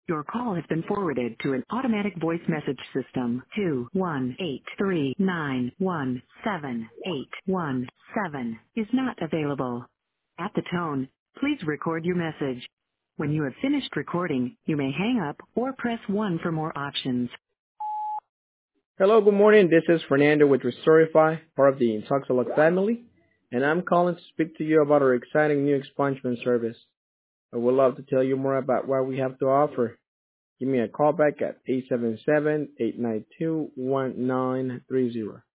Your call has been forwarded to an automatic voice message system. 21839178117 is not available. At the tone, please record your message. When you have finished recording, you may hang up or press 1 for more options. Hello, good morning. This is Fernando with Restorify, part of the Intoxilog family, and I'm calling to speak to you about our exciting new expungement service. I would love to tell you more about what we have to offer. Give me a call back at 877-892-1930.